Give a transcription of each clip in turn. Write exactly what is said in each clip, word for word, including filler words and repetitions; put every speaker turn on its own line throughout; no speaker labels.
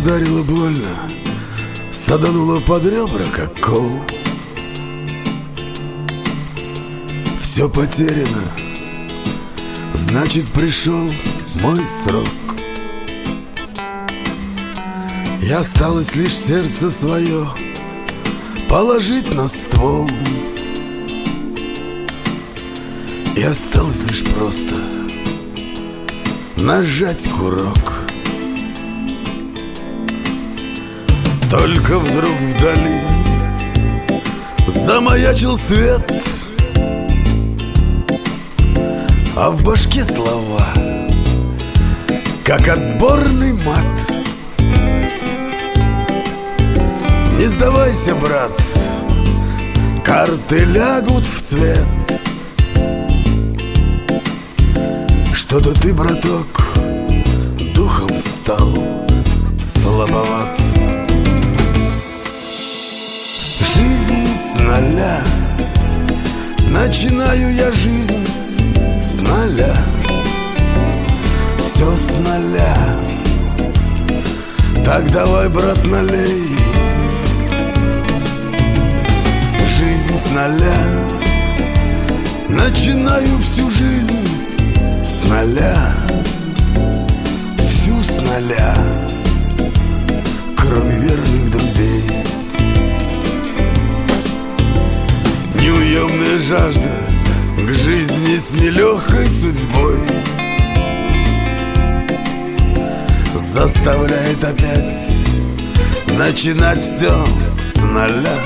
ударило больно, садануло под ребра, как кол. Все потеряно, значит, пришел мой срок. И осталось лишь сердце свое положить на ствол. И осталось лишь просто нажать курок. Только вдруг вдали замаячил свет, а в башке слова, как отборный мат. Не сдавайся, брат, карты лягут в цвет. Что-то ты, браток, духом стал слабоват. Жизнь с нуля, начинаю я жизнь с нуля. Все с нуля. Так давай, брат, налей. Жизнь с нуля, начинаю всю жизнь с нуля. Всю с нуля, кроме верных друзей. Неуемная жажда к жизни с нелегкой судьбой заставляет опять начинать все с нуля.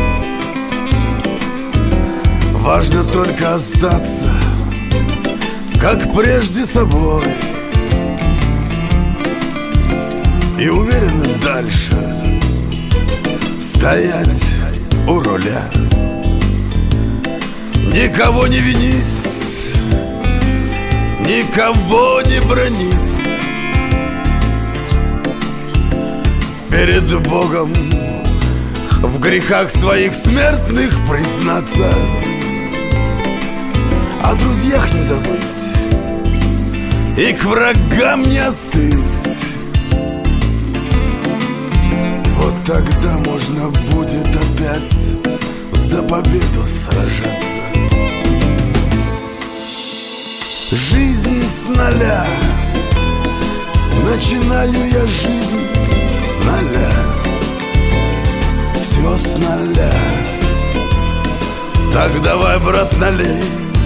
Важно только остаться, как прежде, собой, и уверенно дальше стоять у руля. Никого не винить, никого не бронить. Перед Богом в грехах своих смертных признаться, о друзьях не забыть и к врагам не остыть. Вот тогда можно будет опять за победу сражаться. Жизнь с нуля, начинаю я жизнь с нуля. Все с нуля. Так давай, брат, налей.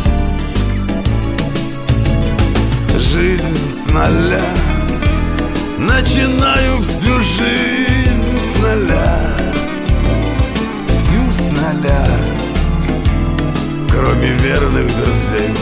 Жизнь с нуля, начинаю всю жизнь с нуля. Всю с нуля, кроме верных друзей.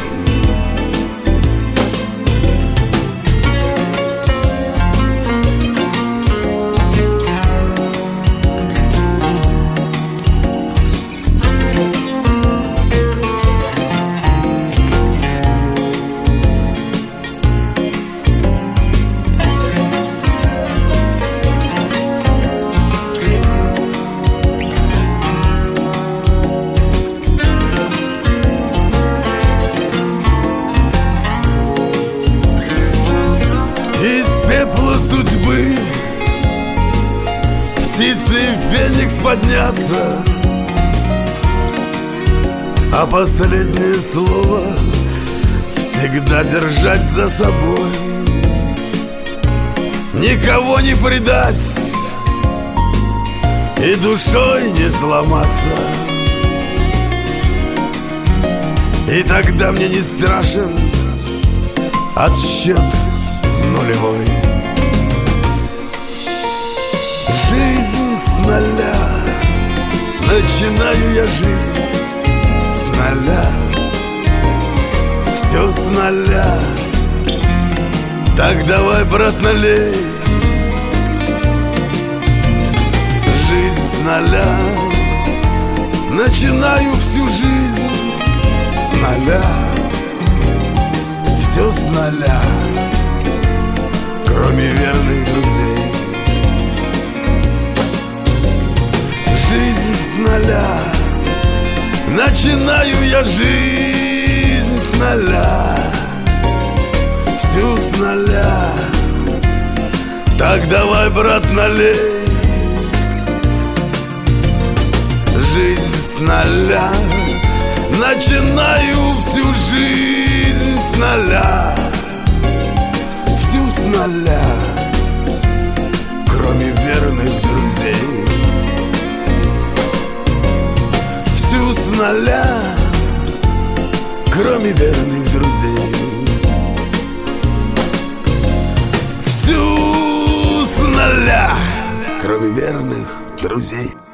Судьбы птицы феникс подняться, а последнее слово всегда держать за собой. Никого не предать и душой не сломаться. И тогда мне не страшен отсчет нулевой. Жизнь с нуля, начинаю я жизнь с нуля. Все с нуля. Так давай, брат, налей. Жизнь с нуля, начинаю всю жизнь с нуля. Все с нуля, кроме верных друзей. Жизнь с нуля, начинаю я жизнь с нуля. Всю с нуля, Так давай, брат, налей. Жизнь с нуля, начинаю всю жизнь с нуля, всю с нуля, кроме верных друзей. Всю с нуля, кроме верных друзей. Всю с нуля, кроме верных друзей.